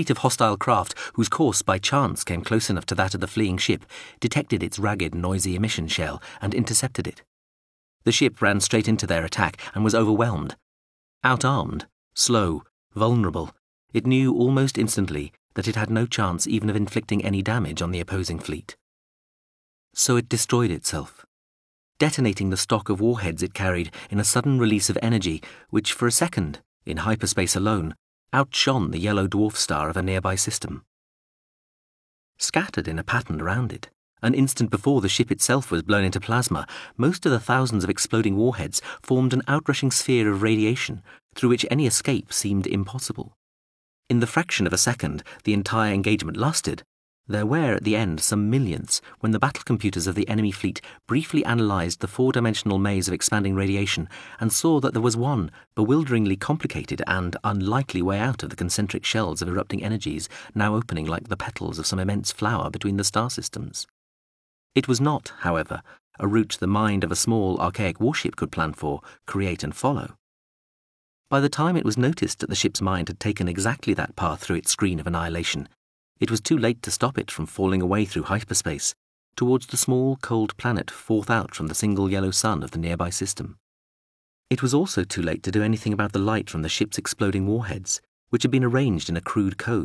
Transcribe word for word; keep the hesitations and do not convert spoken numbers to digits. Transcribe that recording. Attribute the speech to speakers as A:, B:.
A: of hostile craft, whose course by chance came close enough to that of the fleeing ship, detected its ragged, noisy emission shell and intercepted it. The ship ran straight into their attack and was overwhelmed. Outarmed, slow, vulnerable, it knew almost instantly that it had no chance even of inflicting any damage on the opposing fleet. So it destroyed itself, detonating the stock of warheads it carried in a sudden release of energy which, for a second, in hyperspace alone, outshone the yellow dwarf star of a nearby system. Scattered in a pattern around it, an instant before the ship itself was blown into plasma, most of the thousands of exploding warheads formed an outrushing sphere of radiation through which any escape seemed impossible. In the fraction of a second the entire engagement lasted, there were at the end some millionths when the battle computers of the enemy fleet briefly analysed the four-dimensional maze of expanding radiation and saw that there was one bewilderingly complicated and unlikely way out of the concentric shells of erupting energies now opening like the petals of some immense flower between the star systems. It was not, however, a route the mind of a small archaic warship could plan for, create and follow. By the time it was noticed that the ship's mind had taken exactly that path through its screen of annihilation, it was too late to stop it from falling away through hyperspace, towards the small, cold planet forth out from the single yellow sun of the nearby system. It was also too late to do anything about the light from the ship's exploding warheads, which had been arranged in a crude code